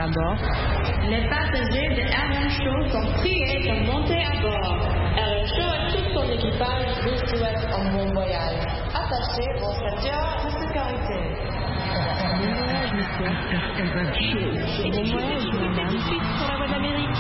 à bord. Les passagers de RM Show sont priés de monter à bord. RM Show et tout son équipage vous souhaitent un bon voyage. Attachez vos ceintures de sécurité. Bon voyage, monsieur. RM Show. Et bon voyage, madame. Pour la voie d'Amérique.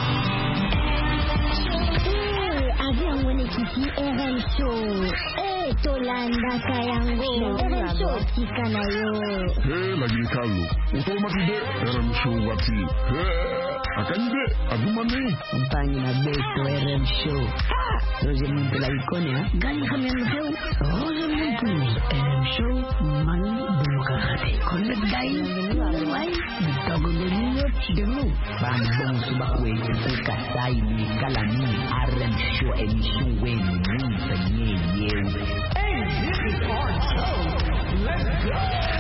Avion mwenyekiti RM Show. Tolanda Kayango. RM Show tikanayo. Lakini Carlo, utomatide RM Show wati. Akanyide, agumane. Mpanyi na beto RM Show. Roger Muntu la ikonia. Gani kami ang show? Roger Muntu. RM Show, mani bumukakate. Konet gay. Wai, bitago goniyo chidemu. Bambong subakwe, ukasai ni kalami. RM Show, emission wen, munta nye yewe. Hey, this is our show. Let's go.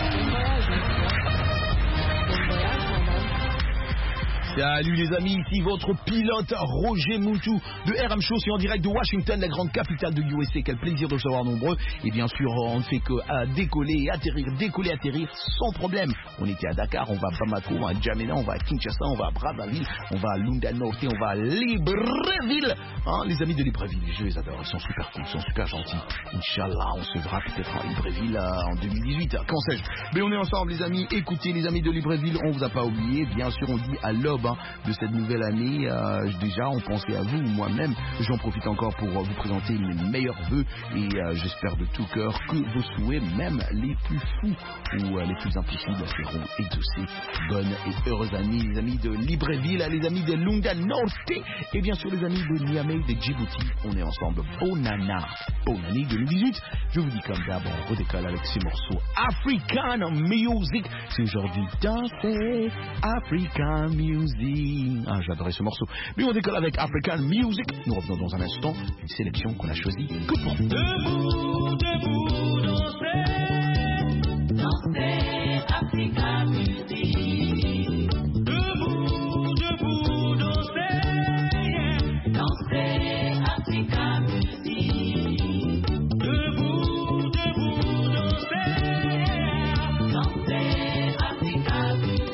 Salut les amis, ici votre pilote Roger Moutou de RM Show, c'est en direct de Washington, la grande capitale de USA. Quel plaisir de le savoir nombreux. Et bien sûr, on ne fait que décoller, atterrir sans problème. On était à Dakar, on va à Bamako, on va à Djamena, on va à Kinshasa, on va à Brazzaville, on va à Lunda Norte, on va à Libreville. Hein, les amis de Libreville, je les adore, ils sont super cool, ils sont super gentils. Inch'Allah, on se verra peut-être à Libreville en 2018, quand sais-je. Mais on est ensemble les amis, écoutez les amis de Libreville, on vous a pas oublié, bien sûr on dit à l'aube de cette nouvelle année, déjà on pensait à vous, moi-même, j'en profite encore pour vous présenter mes meilleurs vœux et j'espère de tout cœur que vos souhaits, même les plus fous ou les plus impossibles, seront exaucés. Bonne et heureuse année les amis de Libreville, les amis de Lunda Norte et bien sûr les amis de Niamey, de Djibouti, on est ensemble. Bonne année 2018, je vous dis comme d'hab, on redécolle avec ces morceaux African Music, c'est aujourd'hui danser African Music. Ah, j'adorais ce morceau. Mais on décolle avec African Music. Nous revenons dans un instant. Une sélection qu'on a choisie que pour vous. Debout, debout, danser, danser, African Music. Debout, debout, danser, danser, African Music. Debout, debout, danser, danser, African Music.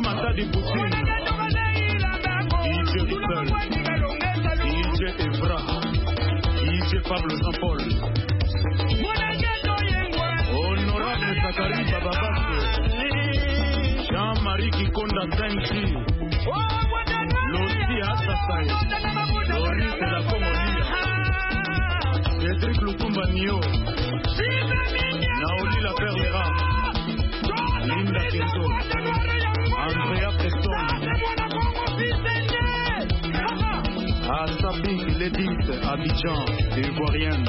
Matadi Poutine, DJ Ripple, DJ Evra, DJ Pablo Jean-Paul, Honorable Zachary Bababasse, Jean-Marie Kikonda Sensi, Loti Assasai, Loris de la Congolia, Cédric Lukumba Nio, Naoli La Perlera, Linda Kento, Andrea Preston, Assabi Lédis, Abidjan, Ivoirienne,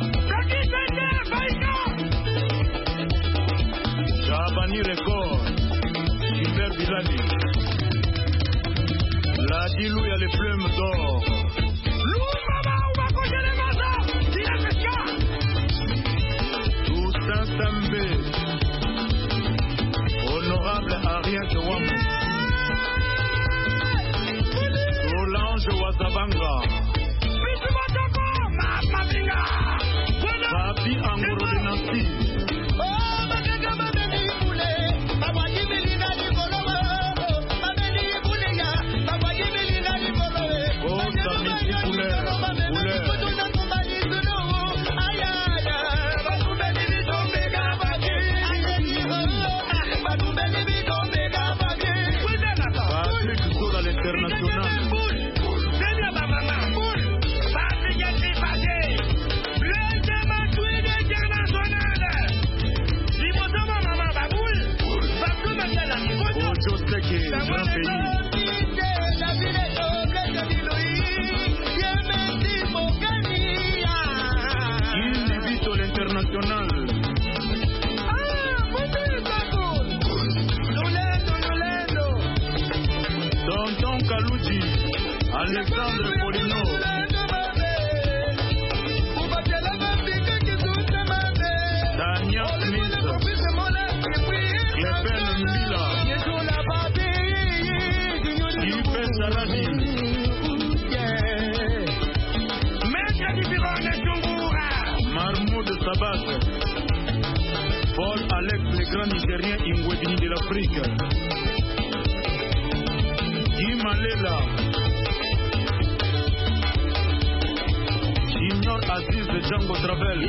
Chabani Record, Gilbert Bilali, La Dilou, il y a les plumes d'or. Toussaint Sambé, Honorable Ariel Chouamou, Solange Wazabanga, Papi Angoro de Nancy, Alexandre Polino, Dania Smith, Clepin Mbila, Ipe Saladi, Marmoud Sabat, Paul Alex, le grand Nigérien Ingwebini de l'Afrique, Guy Malela, Junior Aziz de Django Travel,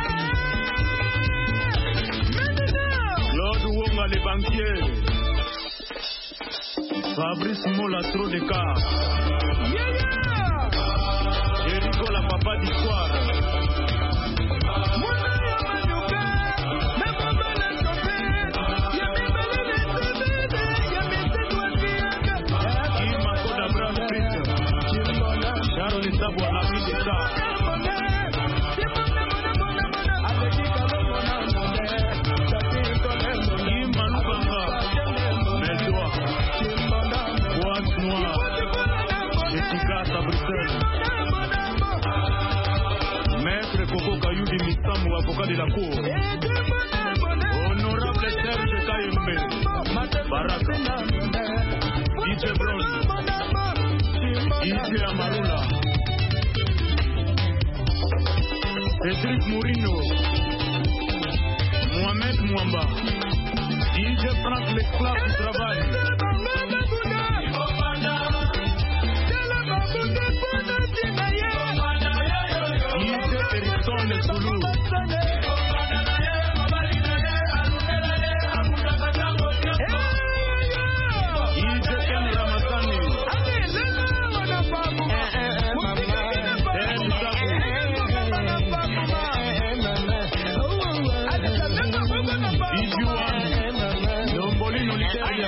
Claude Wonga les banquiers, Fabrice Mola trop de cas, Jericho la papa d'histoire, Makoda Brand Pitt, Sharon Isabwa Ami de Ka, Maître Coco Kayoudi Missamou, avocat de la cour, Honorable Serge Kayembe, Baraka, DJ Brown, DJ Amarula, Cédric Mourino, Mohamed Mouamba, DJ Franck l'esclave du travail, Erickson de Soulou, Ken Ramasani, Dombolino Literia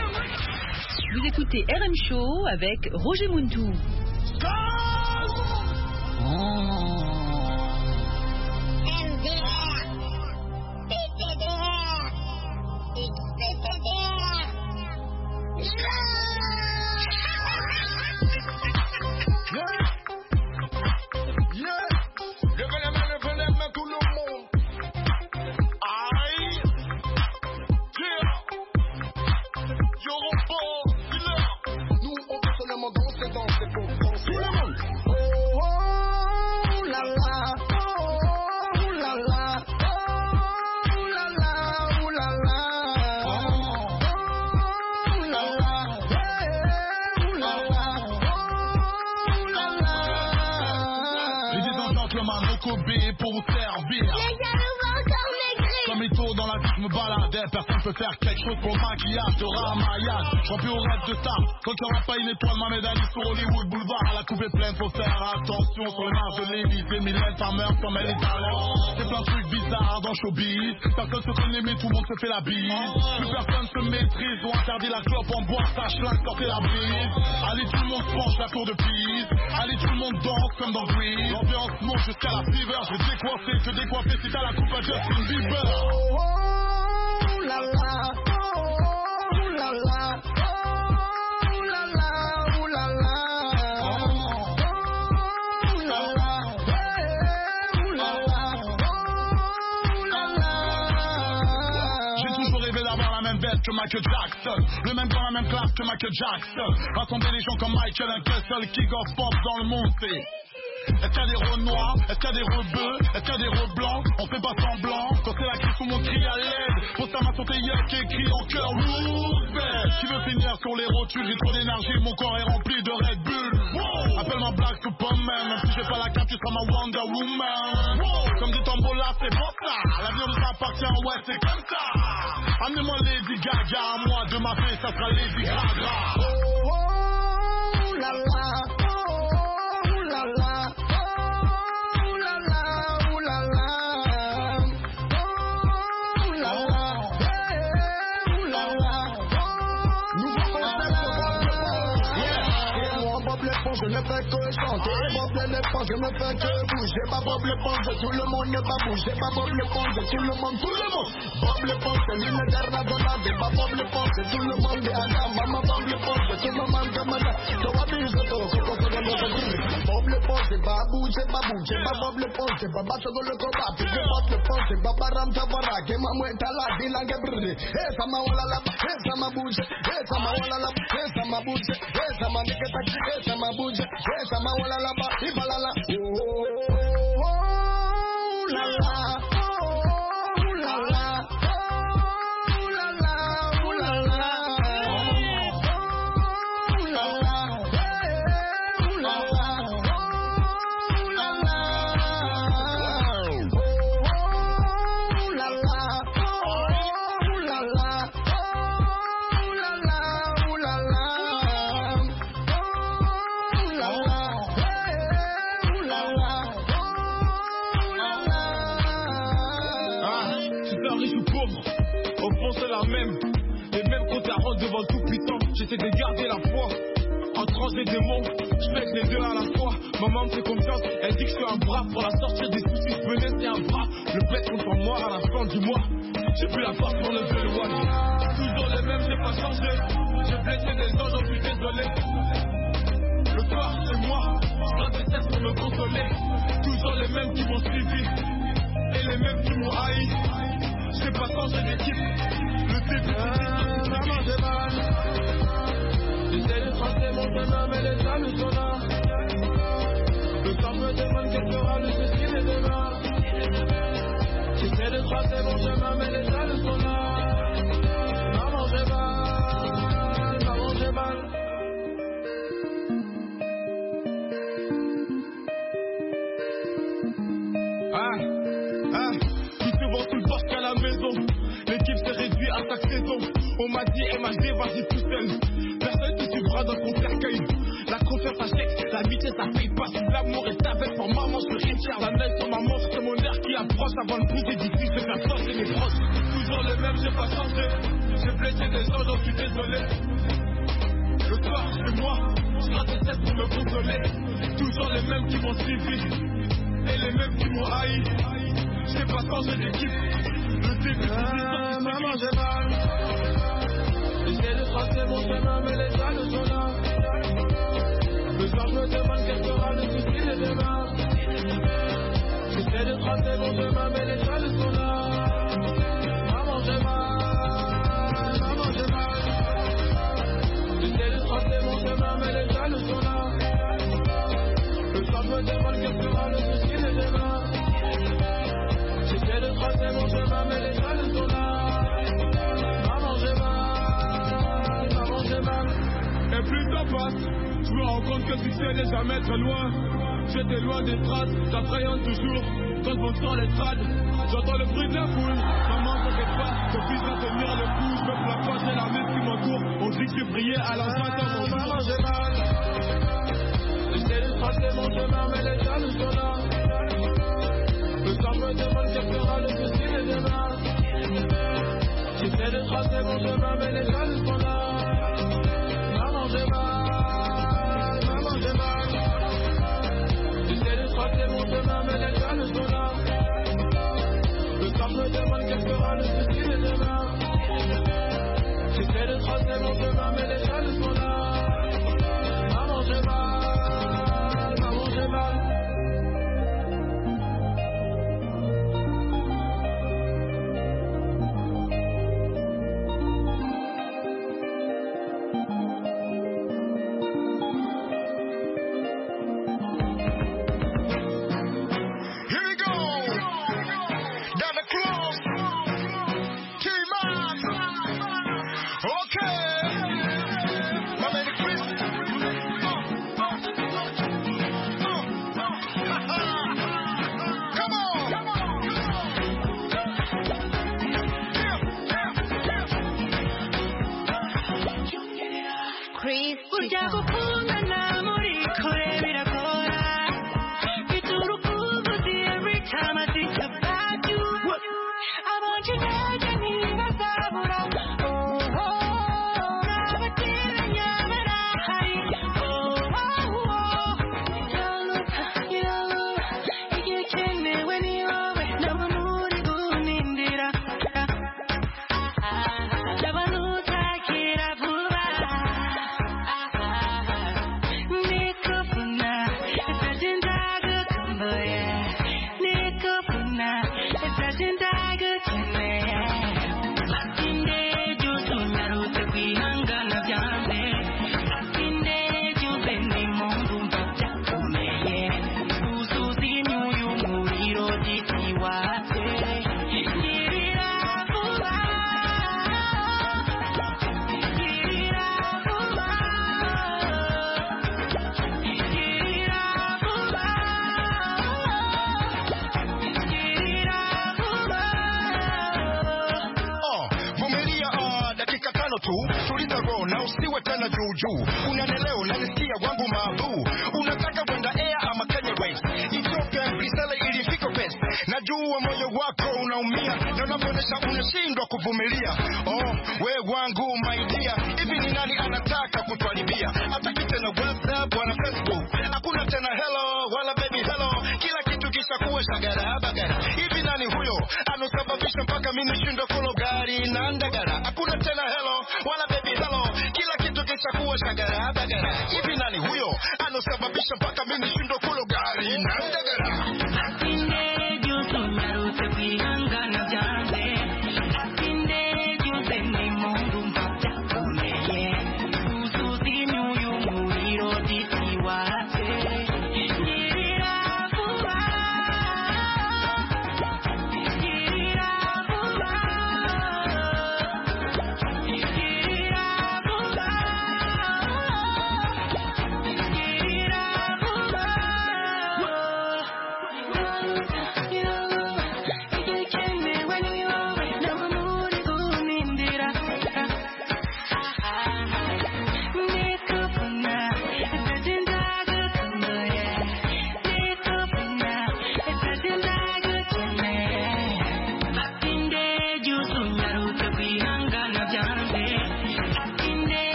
Vous écoutez RM Show avec Roger Muntou. Pour vous servir. Les jaloux vont encore maigrir. Comme il faut dans la vie, je me baladais. Personne peut faire quelque chose pour le maquillage de Ramayad. Je remplis au rêve de star. Tant qu'il n'y aura pas une étoile, ma médaille sur Hollywood Boulevard. La coupe est pleine, faut faire attention. Sur les marches de l'Élysée, Mylène Farmer comme elle est talent. C'est plein de trucs bizarres dans showbiz. Personne se connaît, mais tout le monde se fait la bise. Plus personne se maîtrise. Ont interdit la clope en bois, ça schlingue, sortez la brise. Allez, tout le monde se penche la cour de piste. Allez, tout le monde danse comme dans Grease. L'ambiance monte jusqu'à la fever. Je vais décoiffer, te décoiffer si t'as la coupe à Justin Bieber. Oh la la, oh la la, oh la la, oh la la, oh la la, oh la la, oh la la. J'ai toujours rêvé d'avoir la même bête que Michael Jackson, le même dans la même classe que Michael Jackson. Rassembler les gens comme Michael, un seul kick of pop dans le monde, c'est. Est-ce qu'il y a des rôles noirs? Est-ce qu'il y a des rôles bleus? Est-ce qu'il y a des rôles blancs? On fait pas semblant. Quand c'est la crise, tout le monde crie à l'aide. Pose ta main sur tes yeux qui écrit en cœur Roosevelt. Qui veut finir sur les rotules? J'ai trop d'énergie, mon corps est rempli de Red Bull. Wow. Appelle-moi Black Superman. Même si j'ai pas la cape, tu seras ma Wonder Woman. Wow. Comme dit Tombola, c'est bon ça. L'avenir nous appartient, ouais, c'est comme ça. Amenez-moi Lady Gaga, à moi de ma fille, ça sera Lady Gaga. Oh la la. Je ne fais que chanter, Bob l'éléphant, je ne fais que bouger. Pas Bob l'éponge, tout le monde ne pas bouger. Pas Bob l'éponge, tout le monde, tout le monde. Bob l'éponge, c'est l'unitaire de la vie. Pas Bob l'éponge, tout le monde est à la maman. Bob l'éponge, tout le monde comme ça. Tu vas bien, je te Bob l'éponge, c'est pas bouger, pas bouger. Pas Bob l'éponge, c'est pas battre dans le combat. Puis Bob l'éponge, c'est pas baram tabara. Que maman est à la vie, langue brûlée. Eh, ça m'a oula la, eh, ça m'a bougé. Eh, ça m'a oula la, eh, ça m'a bougé. Eh, ça m'a niqué, eh, ça m'a bougé. Yes, I'm a walla la ba, ibala la. Oh la la, oh la la, oh la la, oh la la, oh la la, oh la la, oh la la, oh la la, oh la la, oh la la, oh la la. C'est la même, et même quand t'as honte devant tout puissant, j'essaie de garder la foi. En transe des démons, je fais les deux à la fois. Maman me fait confiance, elle dit que je suis un bras. Pour la sortir des soucis, je peux laisser un bras. Le pète contre moi à la fin du mois. J'ai plus la force pour lever le one. Toujours les mêmes, j'ai pas changé. J'ai blessé des gens, j'en suis désolé. Le corps c'est moi, je dois des tests pour me consoler. Toujours les mêmes qui m'ont suivi, et les mêmes qui m'ont haï. J'ai pas changé d'équipe. Le début maman j'ai mal. J'essaie de tracer mon chemin mais les jaloux sont là. Le temps me demande quel sera le destin de demain. J'essaie de tracer mon chemin mais les jaloux sont là. Maman j'ai mal, maman j'ai mal. L'équipe s'est réduite à chaque saison. On m'a dit MHD, vas-y tout seul. Personne te suivra dans ton cercueil. La confiance achète, l'amitié ça paye pas. Si l'amour est avec pour maman, je peux rien faire. La neige sur ma montre, c'est mon air qui approche. Avant le coup des difficiles, je vais forcer mes proches. Toujours les mêmes, j'ai pas changé. J'ai blessé des gens, j'en suis désolé. Le soir, c'est moi, je rate tête pour me consoler. Toujours les mêmes qui m'ont suivi et les mêmes qui m'ont haï. Je sais pas quand j'ai d'équipe. Le début, maman, j'ai mal. J'essaie de tracer mon chemin, mais les jaloux sont là. Le soir, je me demande quel sera le souci de demain. J'essaie de tracer mon chemin, mais les jaloux sont là. Maman, j'ai mal. Maman, j'ai mal. J'essaie de tracer mon chemin, mais les jaloux sont là. Le soir, je me demande quel sera le souci de demain. J'essaie de tracer mon chemin, mais les jaloux sont là. Maman, j'ai mal. Maman, j'ai mal. Et plus ça passe, je me rends compte que le succès n'est jamais très loin. J'étais loin des traces, j'appréhende toujours. Quand je monte sur l'estrade, j'entends le bruit de la foule. Maman, t'inquiète pas, je puisse tenir le coup. Je me plains pas, j'ai la messe qui m'entoure. On dit que j'ai prié à l'enceinte de mon maman, j'ai mal. J'essaie de tracer mon chemin, mais les jaloux sont là. Le soir, je me demande quel sera le souci de demain. J'essaie de tracer mon chemin, mais les jaloux sont là. Maman, j'ai mal. Maman, j'ai mal. J'essaie de tracer mon chemin, mais les jaloux sont là. Le soir, je me demande quel sera le souci de demain. J'essaie de tracer mon chemin, mais les jaloux sont là. Maman, j'ai mal. Maman, j'ai mal.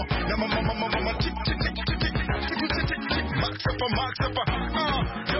Now my tick tick tick tick tick tick tick tick tick Max up, yo.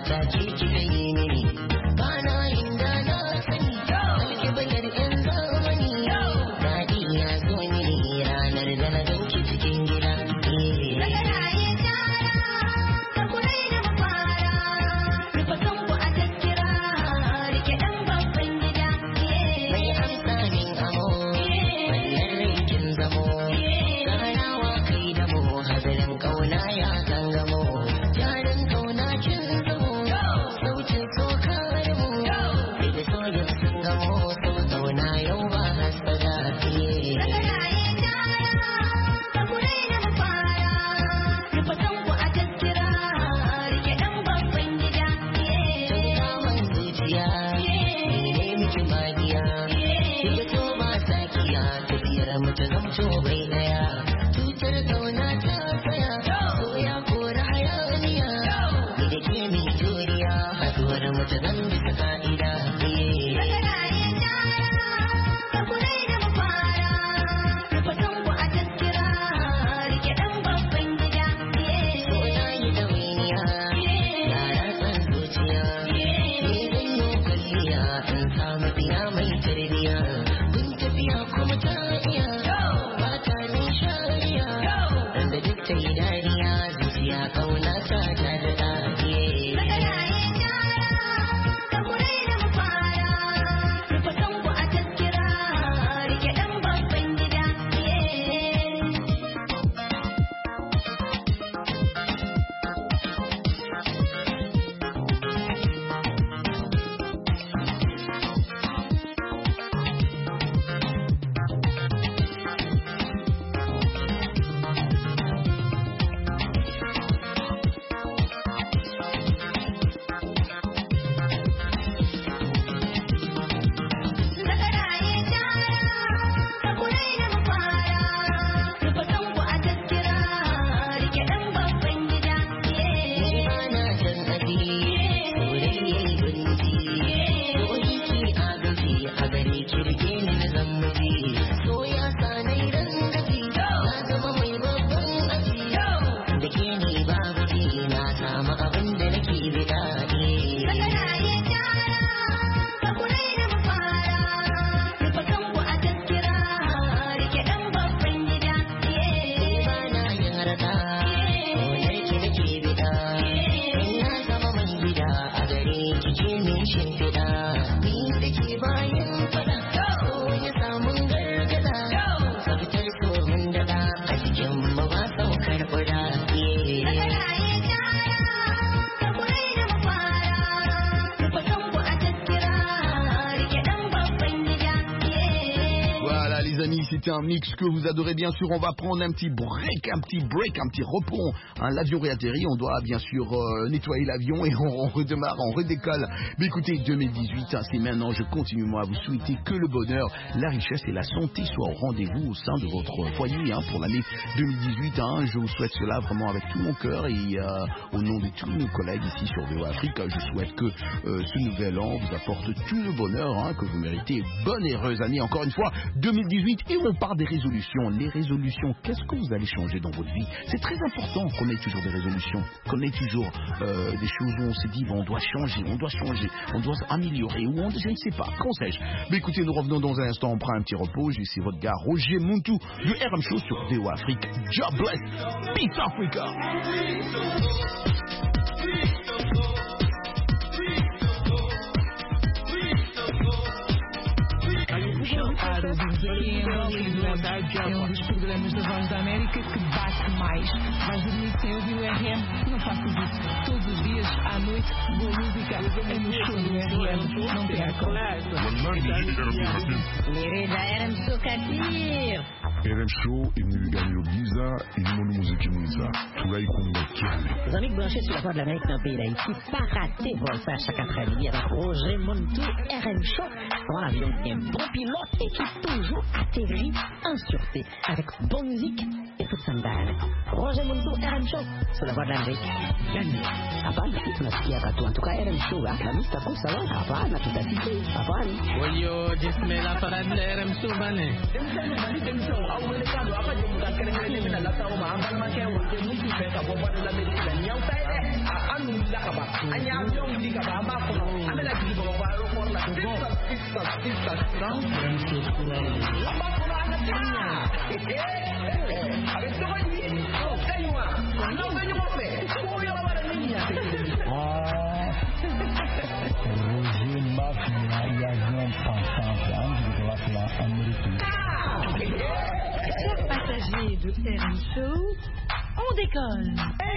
C'est un mix que vous adorez bien sûr. On va prendre un petit break, un petit repos. Hein, l'avion réatterrit, on doit bien sûr nettoyer l'avion et on redémarre, on redécolle. Mais écoutez, 2018, hein, c'est maintenant. Je continue moi à vous souhaiter que le bonheur, la richesse et la santé soient au rendez-vous au sein de votre foyer hein, pour l'année 2018. Hein, je vous souhaite cela vraiment avec tout mon cœur et au nom de tous nos collègues ici sur VOA Afrique, je souhaite que ce nouvel an vous apporte tout le bonheur hein, que vous méritez. Bonne et heureuse année encore une fois 2018. Et on parle des résolutions. Les résolutions, qu'est-ce que vous allez changer dans votre vie? C'est très important qu'on ait toujours des résolutions, qu'on ait toujours des choses où on se dit bon, on doit changer, on doit s'améliorer ou on, je ne sais pas, qu'en sais-je. Mais écoutez, nous revenons dans un instant, on prend un petit repos. Je suis votre gars Roger Muntu du RM Show sur VOA Afrique. God bless, Peace Africa. É dos programas da Voz da América que bate mais. Vais dormir sem ouvir o RM? Não faças isso. Todos os dias, à noite, boa música é no show do RM. Não percam. RM Show Katir. RM Show, il nous gagne au Giza, il nous musique Giza. Tout là, il compte les amis branchés sur la Voix de l'Amérique dans le pays d'Haïti, pas rater Volta chaque après-midi avec Roger Muntu, RM Show. dans l'avion un bon pilote et qui toujours atterrit en sûreté avec bonne musique et toute sandale. Roger Mundo, RM Show, sur la voie de l'Amérique. Gagné. Hapana, tunasikia katu. En tout cas, RM Show, la mista kusawa. Hapana, tutasiki. Hapana. Oyo, jismela para de RM Show, bane. Chers passagers de RM Show, on décolle.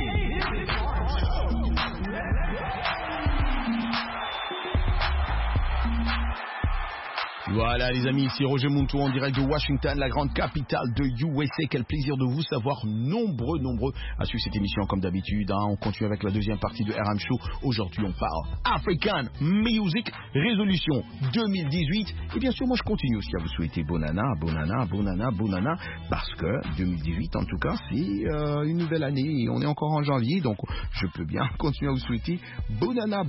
Voilà les amis, ici Roger Muntou en direct de Washington, la grande capitale de USA. Quel plaisir de vous savoir nombreux à suivre cette émission comme d'habitude. On continue avec la deuxième partie de RM Show. Aujourd'hui on parle African Music, résolution 2018. Et bien sûr moi je continue aussi à vous souhaiter bonne année, parce que 2018 en tout cas c'est une nouvelle année et on est encore en janvier. Donc je peux bien continuer à vous souhaiter bonne année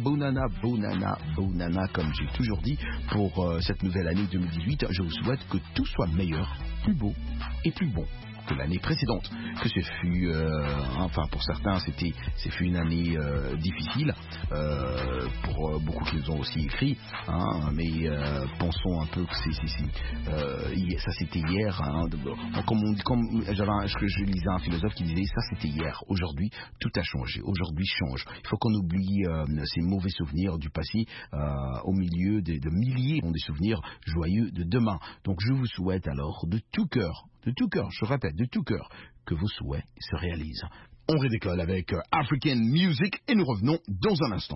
comme j'ai toujours dit pour cette nouvelle année 2018, je vous souhaite que tout soit meilleur, plus beau et plus bon que l'année précédente, que ce fut, enfin pour certains c'est fut une année difficile, pour beaucoup qui nous ont aussi écrit, mais pensons un peu que ça c'était hier, je lisais un philosophe qui disait ça c'était hier, aujourd'hui tout a changé, aujourd'hui change, il faut qu'on oublie ces mauvais souvenirs du passé au milieu de milliers de souvenirs joyeux de demain. Donc je vous souhaite alors de tout cœur, je répète, de tout cœur, que vos souhaits se réalisent. On redécolle avec African Music et nous revenons dans un instant.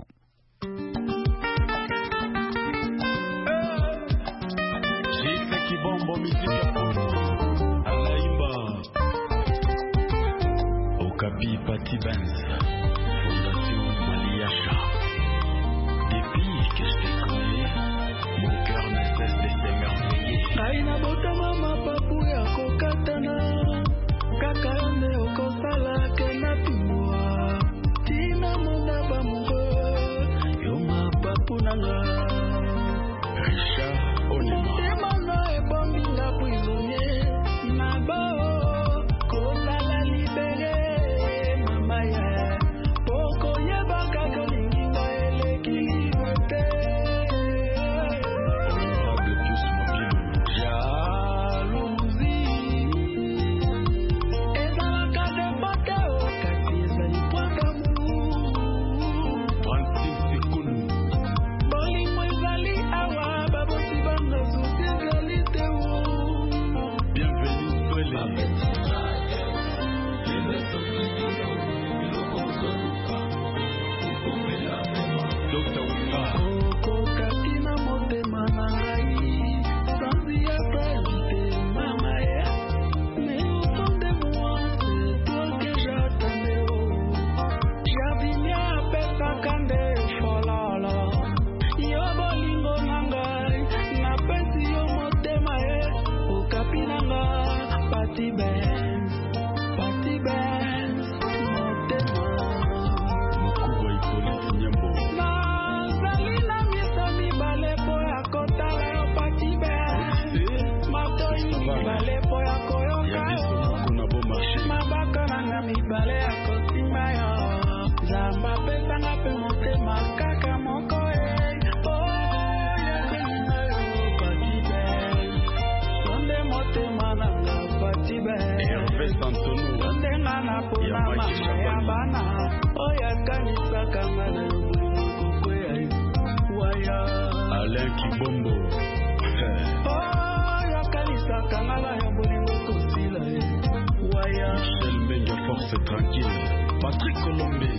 Okapi Pati Benz, Fondation Maliacha. Depuis que je t'ai connu, mon cœur ne cesse de s'émerveiller. Aina botama mapapu ya kokatana, kaka yone okosala kena tumwa. Tina mona bamugo, yo mapapu nanga. Richard Onema. Emana ebombi la prisonnier, nabao, kona la libéré, mama ya. Poko yeba kaka linginga eleki liberté. Alain Kibombo. Michel Menga, force tranquille. Patrick Colombe.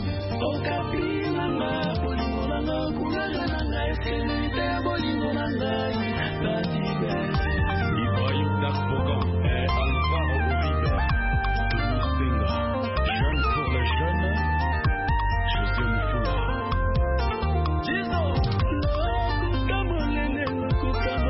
Ibrahim Darbogan et Alvaro Uribe. Senga. Jeune pour les jeunes. José Moufoula.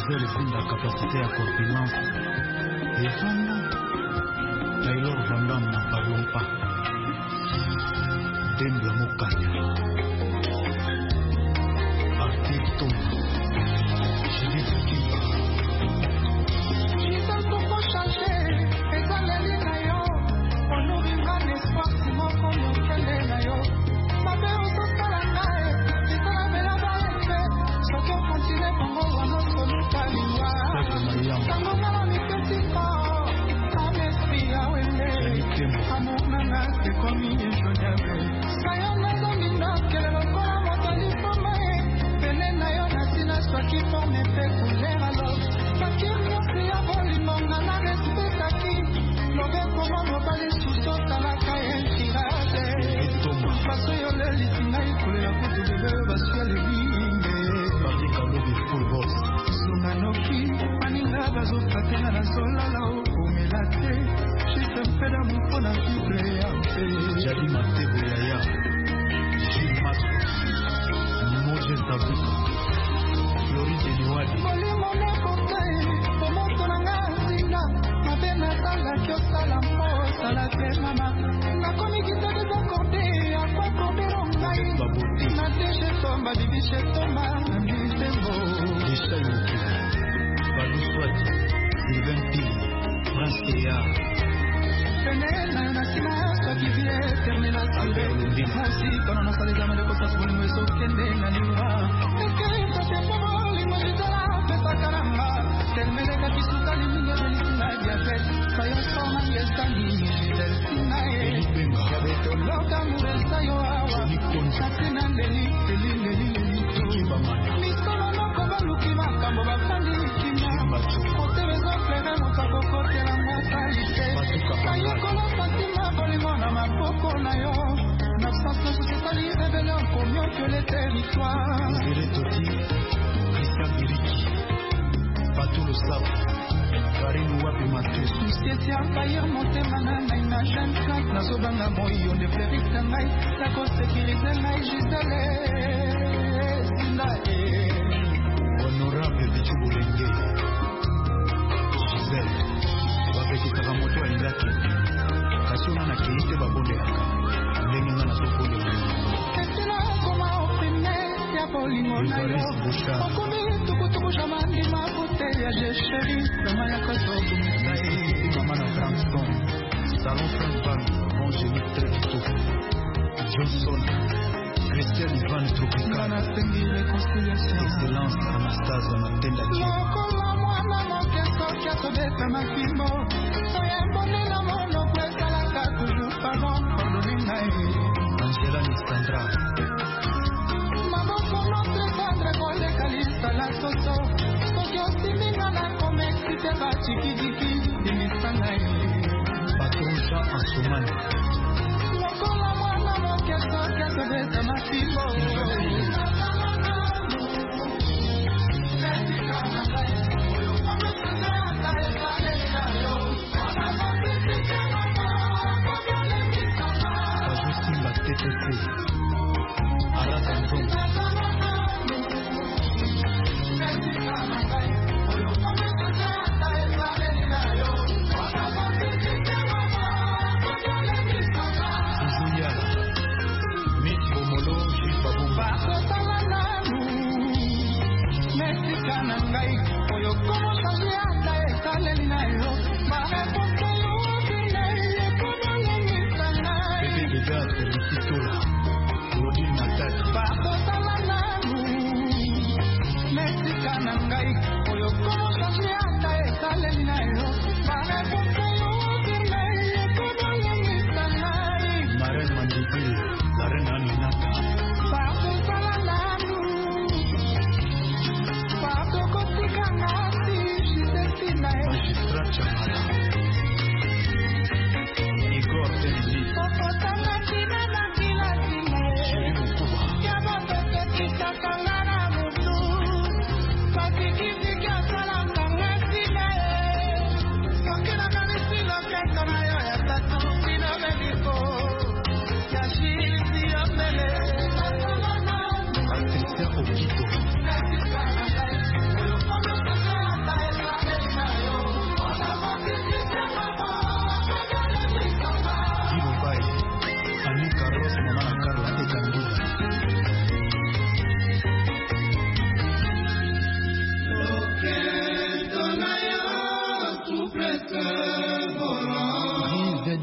Gisèle est la capacité à corpulence. Et Fana, Taylor Vandam n'en parlons pas. Dembla Mokanya, Arthur Thomas, Judith Kimba. Gisèle pourquoi changer, et dans les lignes d'ailleurs, on nourrira l'espoir si mon comme on fait les d'ailleurs. Ma mère au sens de la naille, et ça la belle à barrer, ce qu'on continue pour moi, on a solo Kalima. Tango mala mi petit corps, en esprit à ouélé, amour nana, c'est comme une journée. Sayon na zomina, qu'elle me colla mon téléphone, pene na yo na sina, soit qui forme fait couler alors. Fakir yo si a voli monga na respect aki, lobe como no vale suso talaka en tirade. Paso yo le litina y kule ya kutu bebe basua le binde. Parti kalo bi full boss. Sumanoki, aninga bazo katena na sola la o kumelate. Shite mpeda mupona fibre ya mpe. Jadi matebo ya ya. Gilles Mato. Moje Sabu. Floride Niwadi. Moli mone kokai, pomoto na ngazina. Mabena sala kyo sala mo, sala te mama. Nakomi kitade za korde, akwa korde rongai. Na deshe tomba, dibishe tomba, na misembo. Desha Yoki. Balou Swati. Sylvain Pili. Prince Théa. Penena na sina, swaki vie, termina sile. Asi, kono na sale jamais de kota suli mweso kende na liwa. Eke, sote pomo, limo jitala, pesa karamba. Telmele kakisuka liminga belisina diabet. Sayo soma yestani, jidel sinae. Yabeto loka muresa yo awa. Satina leli, leli, leli, leli. Misono no koba luki makambo bafandi kima. Otebezo fleve mokako kote la mosalite. Sayo kola fatima bolimona mapoko na yo. N'absence de sociétali révélé encore mieux que les territoires. Zélé Toti, Christian Biriki, Patou le Sable, Karine Wapi Matou. Soucié à faillir monter manana, une jeune craque, na sobanga moyo, on déflérit sa maille, la cause sécurisée, maille, Gisèle, Sindae. Honorable Bichou Boulenge, Gisèle, Babeki Sakamoto Alingaki, Kasuna na Keite Babondeaka, Lenga na Sokole. Kestina koma oprime, ya bolingo na yo. Okomi tukutuku jamandi mabote ya jesheri, kama ya kotobu misae. Maman à Branston, Salon Frank Van, Bon Génie Trevito, Johnson, Christian Ivan Tropical, Excellence Anastasia Matenda Dieu. Angela Nistandra. Patron Jean Ansoumane. Ajusimba TTC. Alassane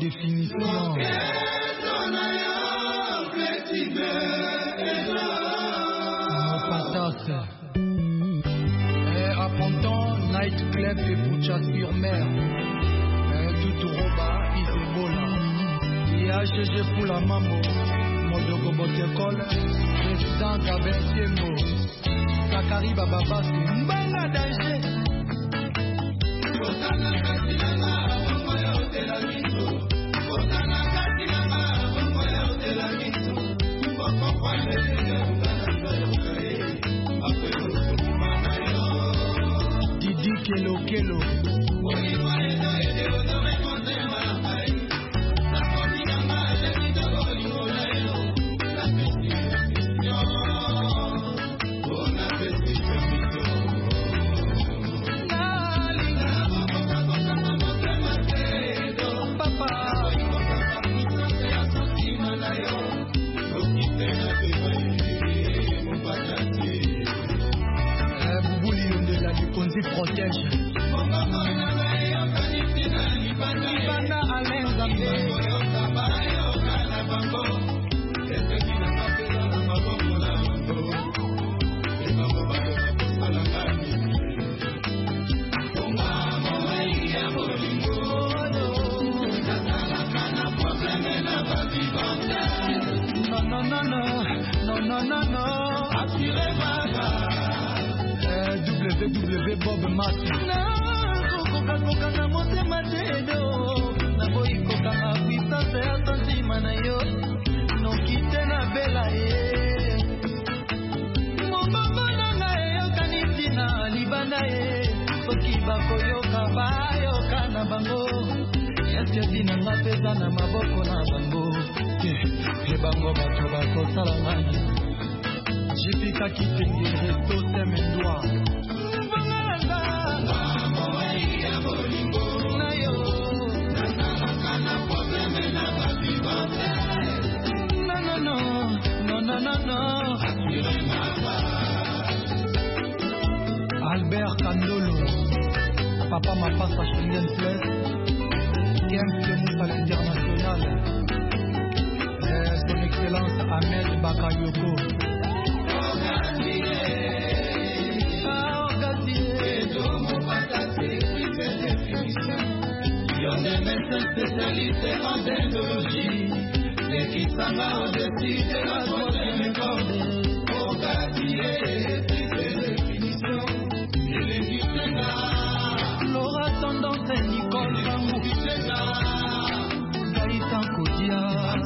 définition. À Ponton, Night Club et Boucha-sur-Mer. Tout Roba, Isebola. IHG pour la Mamo. Modogo Botekol. Président Gabin Tiembo. Sakari Bababas. Mbanga Danger. Didi Kelo Kelo. Protège. WW Bob Martin. Koka motema tedo. Na boy koka na puissance ya santima na yo. No kite na bela ye. Mobamba na nga yo kaniti na libana ye. Soki bako yoka ba yoka na bango. Yeske dina nga pesa na maboko na bango. Ke bango bato bako salangani. Jipika kitenge resto semendwa. Albert Kandolo, Papa m'a pas sa Schengen Plus, Game à l'international, son excellence Ahmed Bakayoko. Spécialisé en dendrologie, les qui s'en va au-dessus de la troisième corde, pour bâtir ces définitions, et les Gisenga, Laura Tendance et Nicole Bangou, Gaïtan Kodia,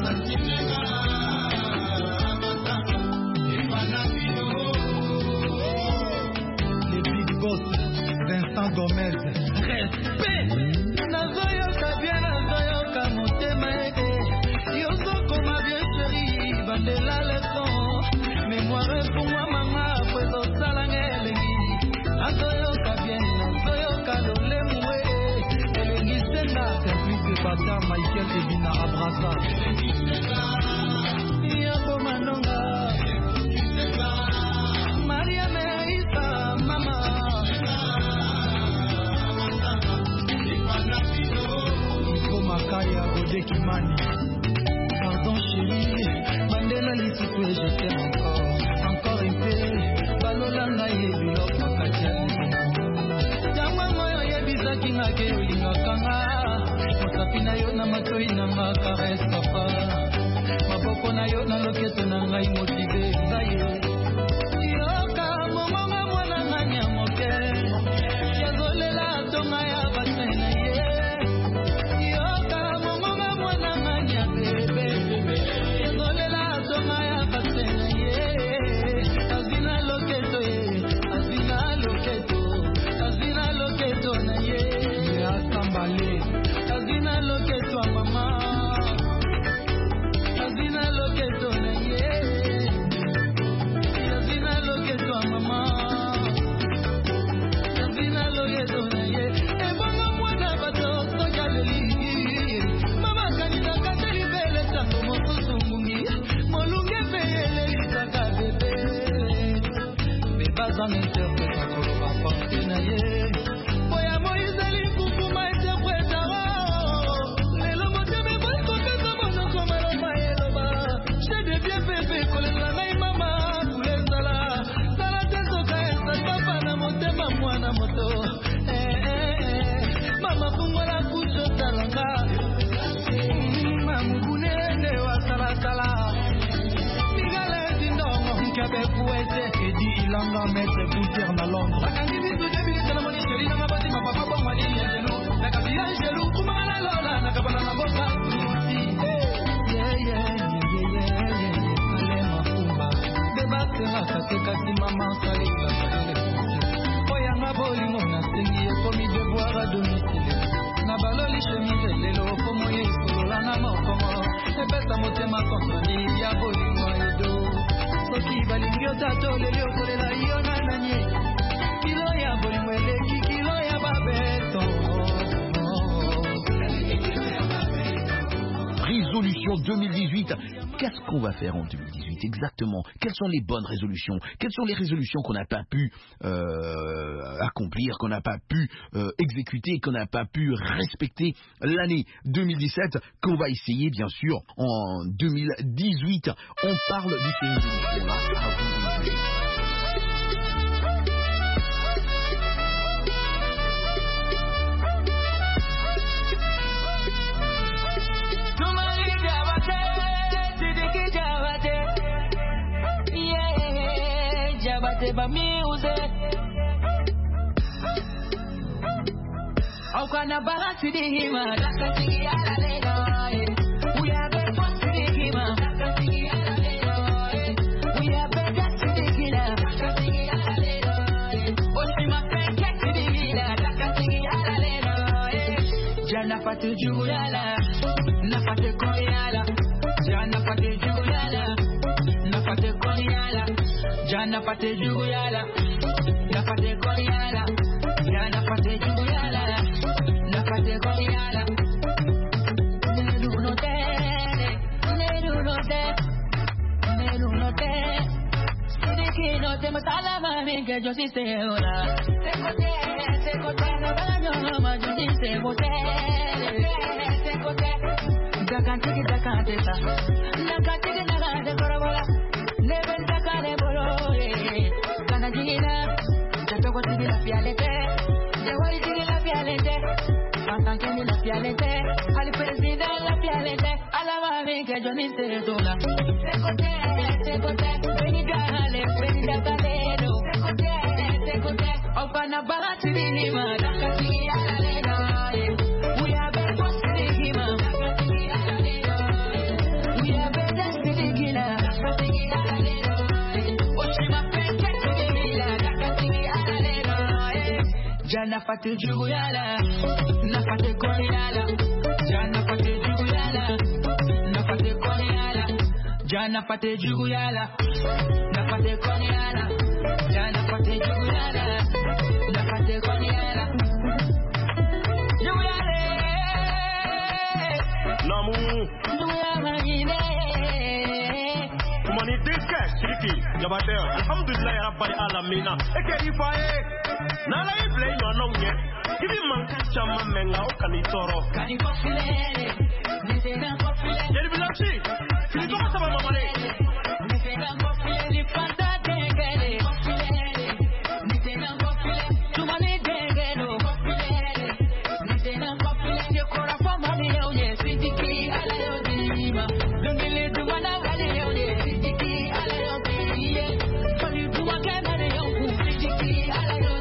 les Big Boss, Vincent Gomez, respect. Nazoyoka bien, nazoyoka motema ete. Yozoko ma bien chérie, bandela leçon. Mémoire pour moi mama, pues osalange elengi. Nazoyoka bien, nazoyoka lole moué. Elengi senda, Simplice Bata, Michael Ebina Abrasa. Yako manonga, Maria Meisa, mama. Makaya Godekimani. Pardon chérie, Mandela Lissoué, je t'aime encore un peu. Balolanga yebilok makatiani. Yamwa moyo yebisaki ngake olingakanga. Mosapi na yo na matoi na nga caresse papa. Maboko na yo na loketo na ngai motive ngai. Yoka momonga mwana nganya moke. Yazolela tonga ya basena ye. makombani ya bolingo edo soki balingi otatoleli okolela yo na nanye kilo ya bolingo eleki kilo ya babeto. Résolution 2018. Qu'est-ce qu'on va faire en 2018 exactement? Quelles sont les bonnes résolutions? Quelles sont les résolutions qu'on n'a pas pu accomplir, qu'on n'a pas pu exécuter, qu'on n'a pas pu respecter l'année 2017, qu'on va essayer bien sûr en 2018? On parle du série d'émission là. Ba music au kana bahati dihima dakatigi ala leno we have a possibility dihima dakatigi ala leno we have a possibility dihima dakatigi ala leno oshima peke dihima dakatigi ala leno jana patu juyala na pate koyala jana pate juyala na pate koyala Jana pate juguyala, na pate koyala. Jana pate juguyala, na pate koyala. Neru no te, neru no te. Siriki no te matala mami que yo sí sé ahora. Se cote, no baño ma yo sí sé cote. Se cote, dakante sa, dakante nagante korobola. Never dakane bolo. La fialete, de hoy tiene la fialete, pasan que ni la fialete, al presidente la fialete, a la mami que yo ni sé sola. Se conté, venida calero, se conté, o pana para chilima, la casi a la lena, we have a postigima, la casi a la lena, we have a destigina, la casi a la lena, oshima peke chilima, la casi a la lena. Jana pate juguyala, na pate koyala. Jana pate juguyala, na pate koyala. Jana pate juguyala, na pate koyala. Jana pate juguyala, na pate koyala. Juguyale, namu, juguyala ine. Kumani diske, shiriki, jabate. Alhamdulillah rabbil alamina. Eke ifaye. Nala ible no nonye. Kibi manka chama menga o kanitoro. Kani kofilele, nisena kofilele. Jeri bilachi. Kini to sama mamare. Nisena kofilele, panta dengele. Kofilele, nisena kofilele. Tumani dengelo. Kofilele, nisena kofilele. Yekora fama ni yeunye. Sitiki ala yodima. Dungile duwana wale yeunye. Sitiki ala yodima. Kali duwa kema ni yeunku. Sitiki ala yodima.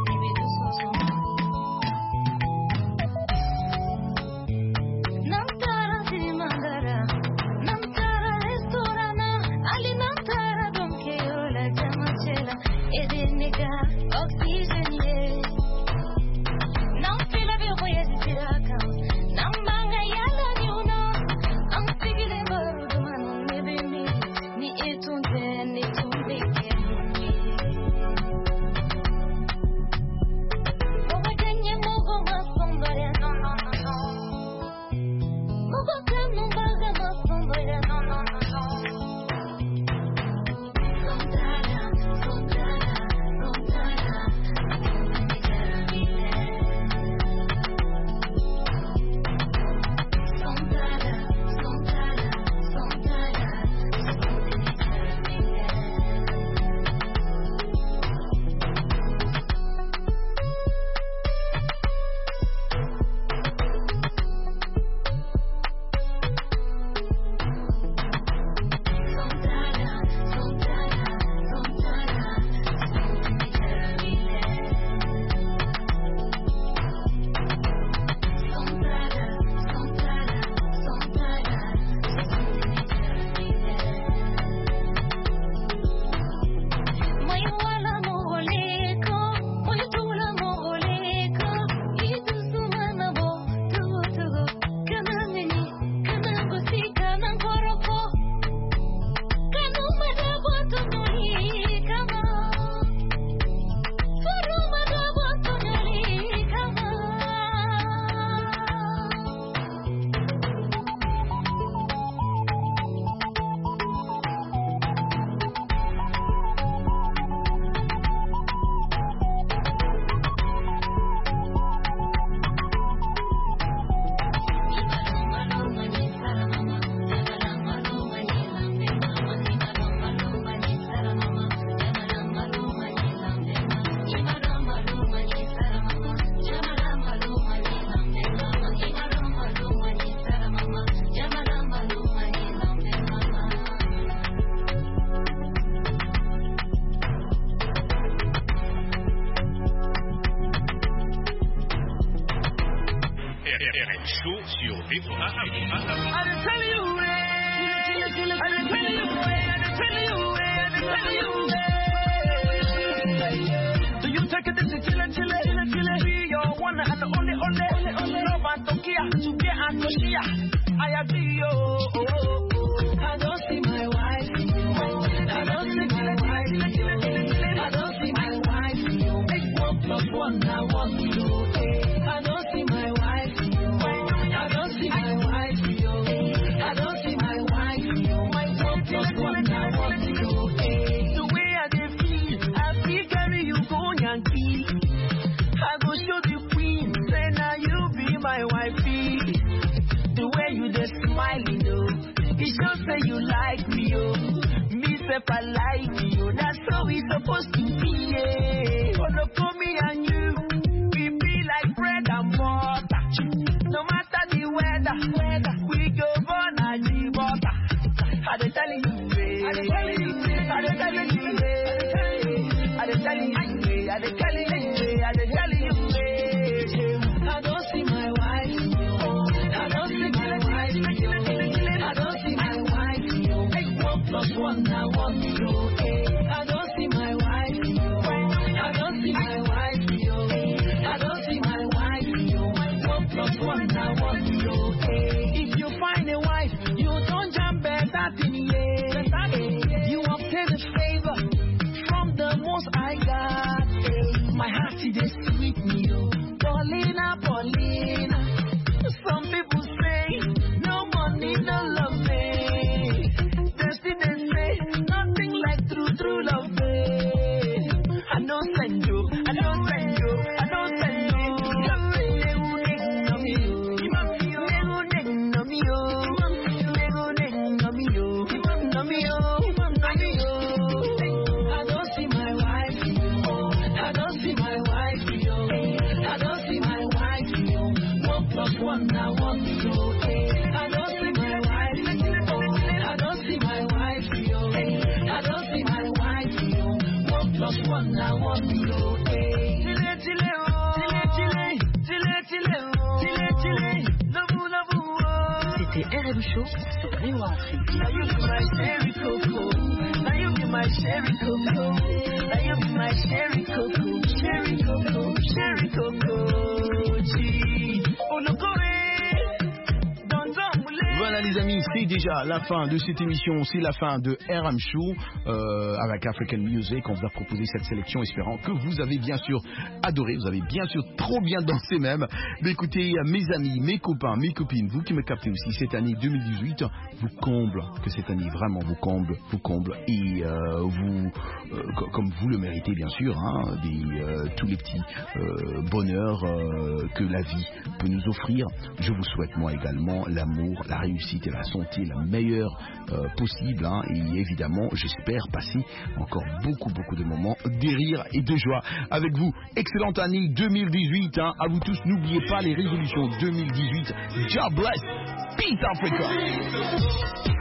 Nanta Show sur Do you take it to chile, be your one and only, love and Tokia, to be and Toshia, I agree, I don't see my wife, I don't see my wife, I don't see my wife, 1 + 1, I want you, I don't see my wife, I don't see my wife, I don't see my wife, 1 + 1, I want you, the way I feel, I feel carry you go Yankee, I go show the queen, say now you be my wifey, the way you just smiling, it shows that you like me, me say I like you, that's how it's supposed to be, for me and you, we be like bread and butter, no matter the weather, we go burn and the butter, I dey telling you, I dey telling you, I dey telling you, I dey telling you, I dey telling you, I dey telling you, I don't see my wife, I don't see my wife, I don't see my wife, 1 + 1, I want you, I don't see my wife, I don't see my wife, I don't see my wife, 1 + 1, I want you, if you find a wife, you don't jump better than you obtain the favor from the most I got, my heart is sweet me, Paulina, some people say, no money, no love, they say, nothing like true love, I don't send you, I don't send you, I don't send you, I don't see my wife, I don't see my wife, I don't see my wife, 1 + 1, I want you, I don't see my wife, I don't see my wife, I don't see my wife, 1 + 1, I want you, C'était RM Show sur Rio Afrique. Now you be my cherry cocoa, now you be my cherry cocoa, now you be my cherry cocoa, cherry cocoa, G. Oh no, Voilà les amis, c'est déjà la fin de cette émission, c'est la fin de RM Show avec African Music. On vous a proposé cette sélection espérant que vous avez bien sûr adoré, vous avez bien sûr trop bien dansé même. Mais écoutez mes amis, mes copains, mes copines, vous qui me captez aussi, cette année 2018 vous comble, que cette année vraiment vous comble et vous, comme vous le méritez bien sûr, hein, tous les petits bonheurs que la vie peut nous offrir. Je vous souhaite moi également l'amour, la réussite et la santé la meilleure possible, hein, et évidemment j'espère passer encore beaucoup de moments de rire et de joie avec vous. Excellente année 2018, hein, à vous tous. N'oubliez pas les résolutions 2018. God bless, peace Africa.